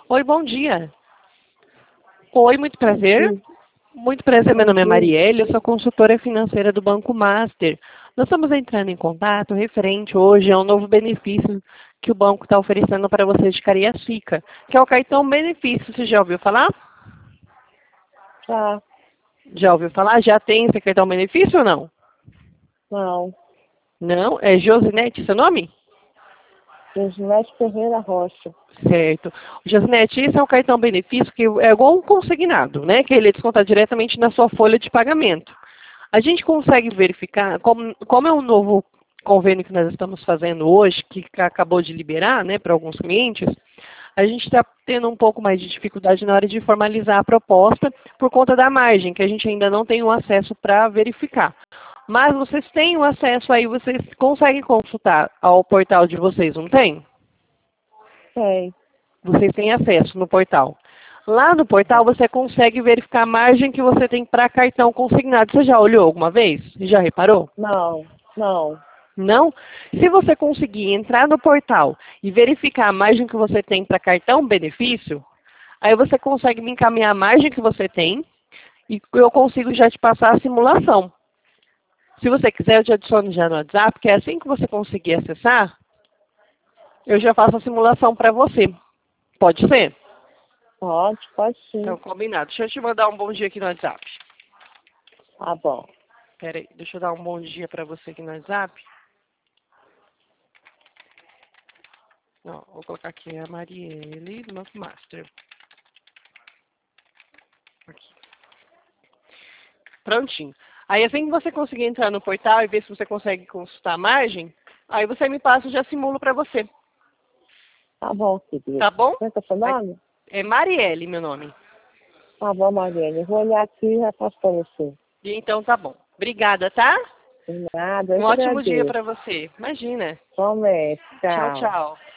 Oi, bom dia. Oi, muito prazer. Sim, Muito prazer, meu nome é sim. Marielle, eu sou consultora financeira do Banco Master. Nós estamos entrando em contato referente hoje a um novo benefício que o banco está oferecendo para vocês de Cariacica, que é o cartão benefício. Você já ouviu falar? Tá, Já ouviu falar? Já tem esse cartão benefício ou não? não. Não? É Josinete seu nome? Gismete Ferreira Rocha. Certo. Josinete, esse é um cartão benefício que é igual um consignado, né? Que ele é descontado diretamente na sua folha de pagamento. A gente consegue verificar, como é um novo convênio que nós estamos fazendo hoje, que acabou de liberar, né, para alguns clientes, a gente está tendo um pouco mais de dificuldade na hora de formalizar a proposta por conta da margem, que a gente ainda não tem o acesso para verificar. Mas vocês têm o acesso aí, vocês conseguem consultar ao portal de vocês, não tem? Tem. Vocês têm acesso no portal. Lá no portal você consegue verificar a margem que você tem para cartão consignado. Você já olhou alguma vez? Já reparou? Não, não. Não? Se você conseguir entrar no portal e verificar a margem que você tem para cartão benefício, aí você consegue me encaminhar a margem que você tem e eu consigo já te passar a simulação. Se você quiser, eu te adiciono já no WhatsApp, que é assim que você conseguir acessar, eu já faço a simulação para você. Pode ser? Pode Então, sim. combinado. Deixa eu te mandar um bom dia aqui no WhatsApp. Tá bom. Pera aí, deixa eu dar um bom dia para você aqui no WhatsApp. Não, vou colocar aqui a Marielle do nosso Master. Aqui. Prontinho. Aí assim que você conseguir entrar no portal e ver se você consegue consultar a margem, aí você me passa e já simulo para você. Tá bom, querido. Tá bom? Como é que é seu Aí- nome? É Marielle, meu nome. Tá bom, Mariane. Eu vou olhar aqui e já passo pra você. E então tá bom. Obrigada, tá? De nada, eu Um que ótimo dia agradeço. para você. Imagina. Promete. Tchau, Tchau. tchau.